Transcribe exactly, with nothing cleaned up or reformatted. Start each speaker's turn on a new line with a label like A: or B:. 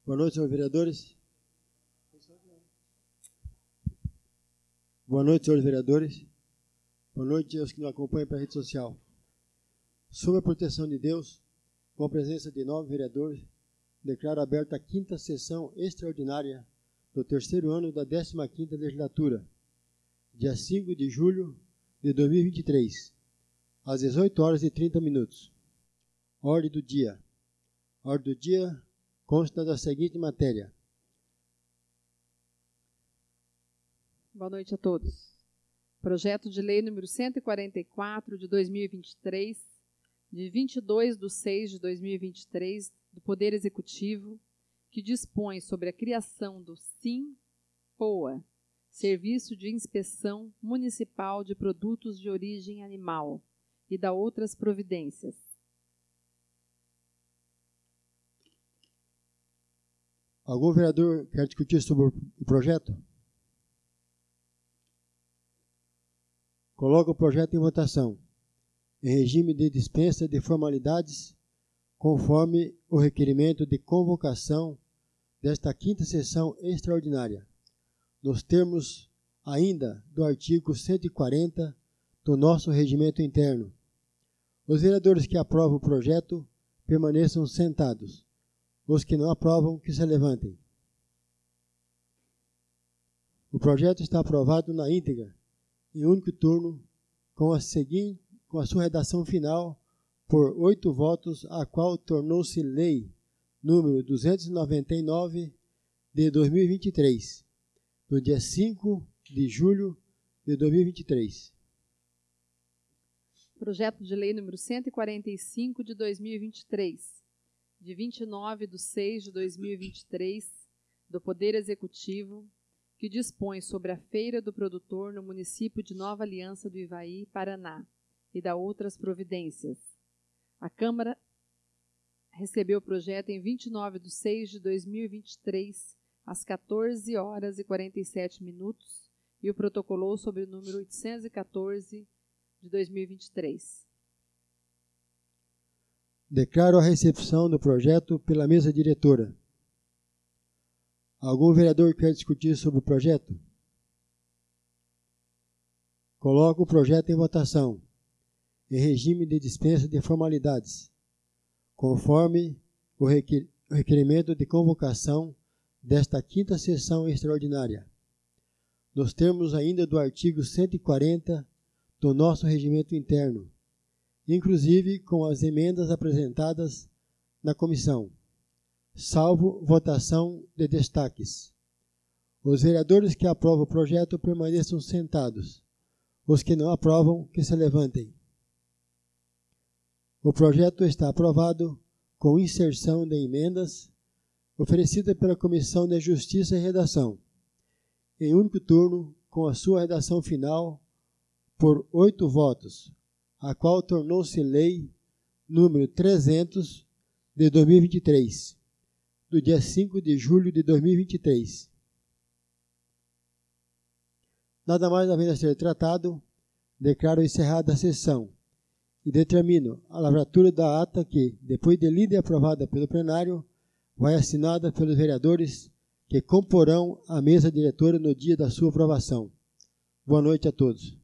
A: Boa noite, senhores vereadores. Boa noite, senhores vereadores. Boa noite aos que nos acompanham pela rede social. Sob a proteção de Deus, com a presença de nove vereadores, declaro aberta a quinta sessão extraordinária do terceiro ano da décima quinta legislatura, dia cinco de julho de dois mil e vinte e três, às dezoito horas e trinta minutos. Ordem do dia. Ordem do dia consta da seguinte matéria.
B: Boa noite a todos. Projeto de lei número cento e quarenta e quatro de dois mil e vinte e três, de vinte e dois de seis de dois mil e vinte e três, do Poder Executivo, que dispõe sobre a criação do SIM-POA, Serviço de Inspeção Municipal de Produtos de Origem Animal, e da outras providências.
A: Algum vereador quer discutir sobre o projeto? Coloco o projeto em votação, em regime de dispensa de formalidades, conforme o requerimento de convocação desta quinta sessão extraordinária, nos termos ainda do artigo cento e quarenta do nosso regimento interno. Os vereadores que aprovam o projeto permaneçam sentados. Os que não aprovam, que se levantem. O projeto está aprovado na íntegra, em único turno, com a, seguinte, com a sua redação final, por oito votos, a qual tornou-se lei número duzentos e noventa e nove de dois mil e vinte e três, no dia cinco de julho de dois mil e vinte e três.
B: Projeto de lei número cento e quarenta e cinco de dois mil e vinte e três, de vinte e nove de seis de dois mil e vinte e três, do Poder Executivo, que dispõe sobre a Feira do Produtor no município de Nova Aliança do Ivaí, Paraná, e da outras providências. A Câmara recebeu o projeto em vinte e nove de seis de dois mil e vinte e três, às quatorze horas e quarenta e sete minutos, e o protocolou sob o número oitocentos e quatorze de dois mil e vinte e três.
A: Declaro a recepção do projeto pela mesa diretora. Algum vereador quer discutir sobre o projeto? Coloco o projeto em votação, em regime de dispensa de formalidades, conforme o requerimento de convocação desta quinta sessão extraordinária, nos termos ainda do artigo cento e quarenta do nosso regimento interno, inclusive com as emendas apresentadas na comissão, salvo votação de destaques. Os vereadores que aprovam o projeto permaneçam sentados. Os que não aprovam, que se levantem. O projeto está aprovado com inserção de emendas oferecida pela Comissão de Justiça e Redação, em único turno, com a sua redação final, por oito votos, a qual tornou-se lei número trezentos de dois mil e vinte e três, do dia cinco de julho de dois mil e vinte e três. Nada mais havendo a ser tratado, declaro encerrada a sessão e determino a lavratura da ata que, depois de lida e aprovada pelo plenário, vai assinada pelos vereadores que comporão a mesa diretora no dia da sua aprovação. Boa noite a todos.